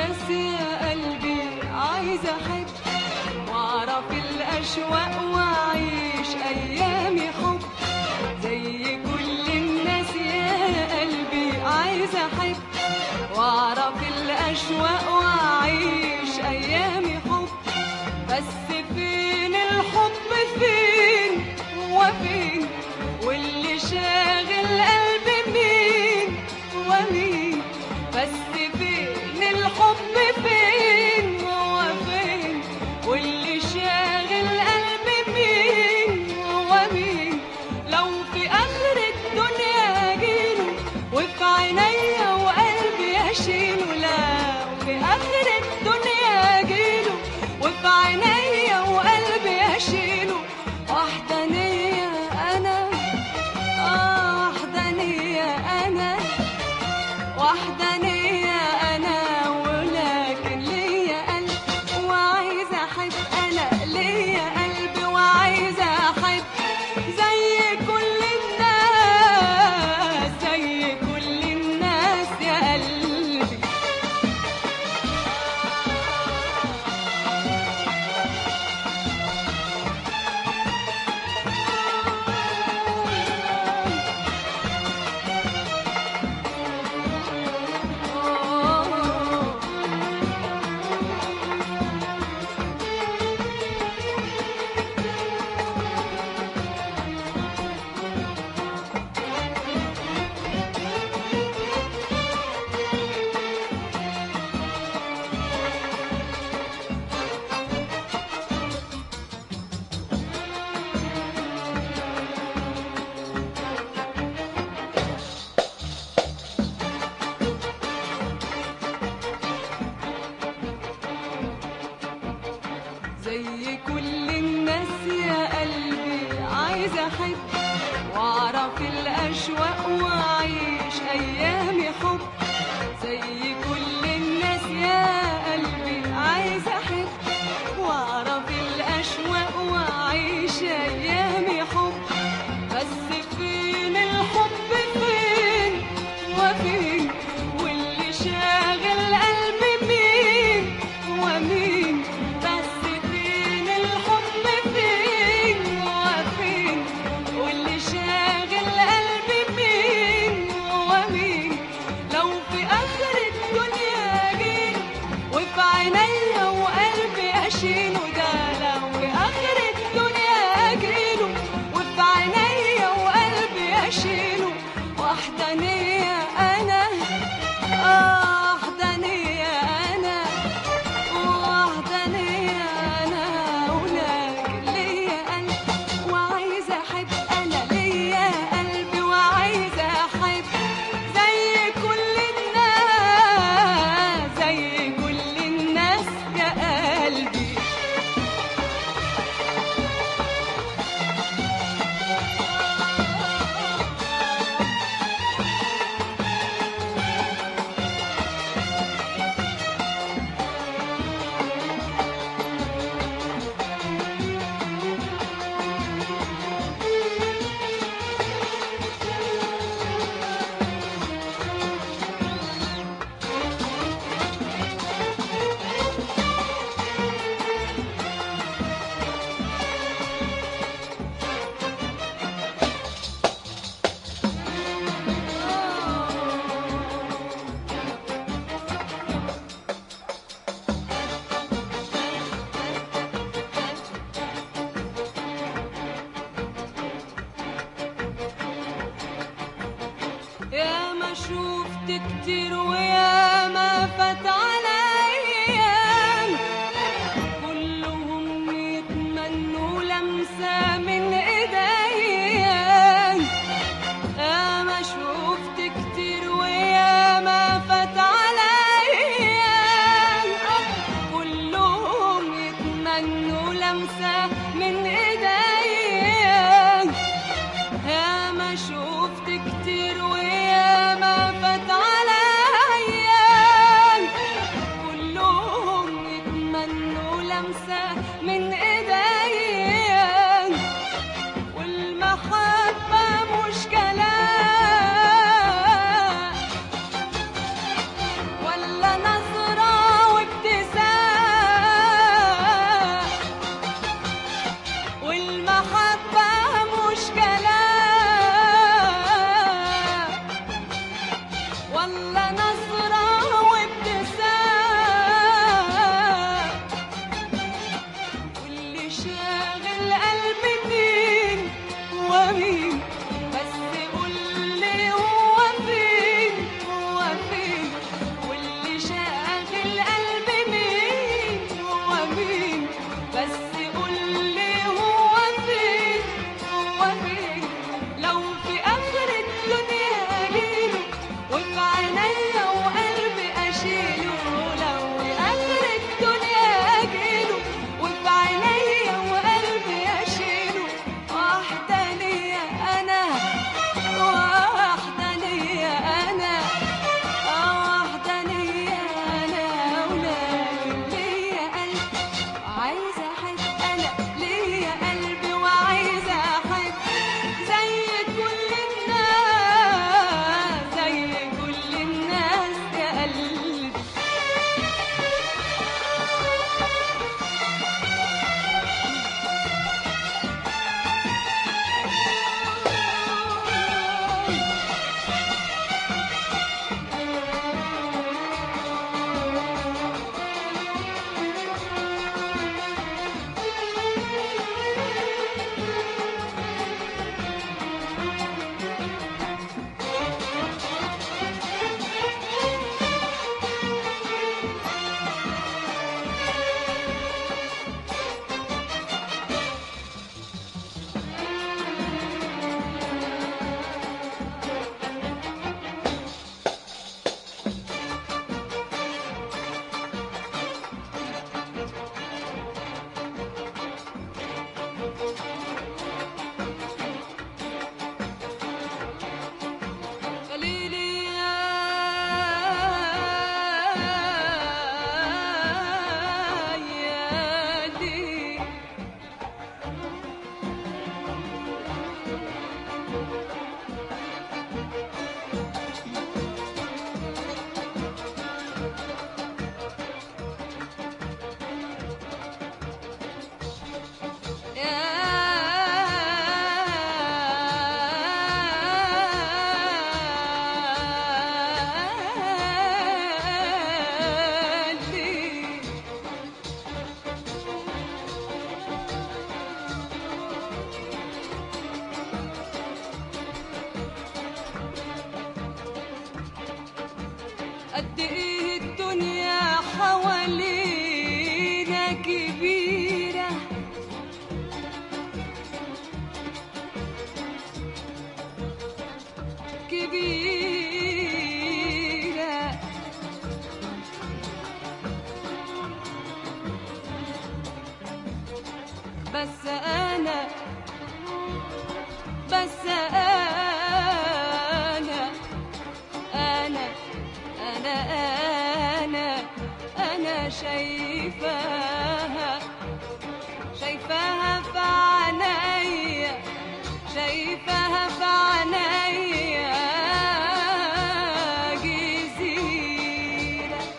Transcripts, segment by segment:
الناس يا قلبي عايزة أحب وأعرف الأشواق وأعيش أيامي حب زي كل الناس يا قلبي عايزة أحب وأعرف الأشواق وأعيش أيامي حب بس فين الحب فين هو فين واللي شاغل قلبي مين هو مين بس فين الحب فين هو فين واللي شاغل قلبي مين هو مين لو في آخر الدنيا أجيله وفي عينيا وقلبي أشيله لو في آخر الدنيا أجيله وفي عينيا وقلبي أشيله وحدانية أنا وحدانية أنا وحدانية أنا ولكن ليا قلب وعايزة أحب أنا ليا قلب وعايزة أحب زي كل الناس زي كل الناس يا قلبي زي كل الناس يا قلبي عايزة أحب وأعرف الأشواق وأعيش أيامي حب زي كل الناس يا قلبي عايزة أحب وأعرف الأشواق وأعيش أيامي حب بس فين الحب فين وفين واللي شاغل قلبي مين ومين بس فين الحب فين وفين واللي شاغل قلبي مين ومين لو في آخر الدنيا أجيله وفي عينيا وقلبي أشيله ده لو في آخر الدنيا أجيله وفي عينيا وقلبي أشيله وحدانية أنا وحدانية أنا وحدانية أنا ولكن ليا قلب وعايزة أحب أنا ليا قلب وعايزة أحب زي كل الناس زي كل الناس يا قلبي يا ما شفت كتير ويا ما فات عليا كلهم يتمنوا لمسة من ايديا يا ما شفت كتير ويا ما فات عليا كلهم يتمنوا لمسة من ايديا يا ما شفت كتير ويا ما فات عليا بس أنا بس أنا شايفاها في عينيا، شايفاها في عينيا جزيرة.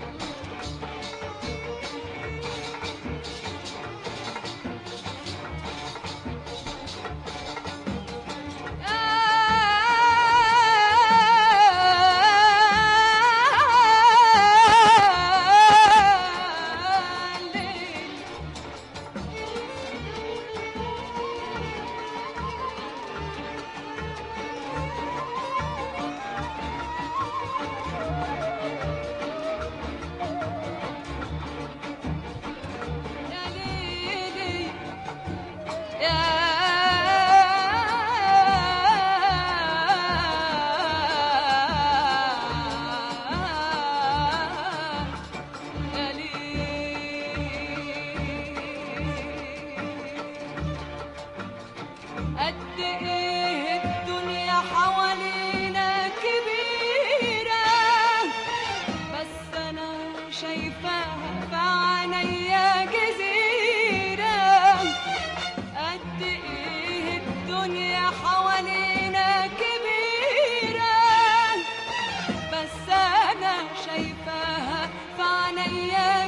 قد ايه الدنيا حوالينا كبيرة، بس انا شايفاها في عينيا جزيرة. قد ايه الدنيا حوالينا كبيرة، بس انا شايفاها في عينيا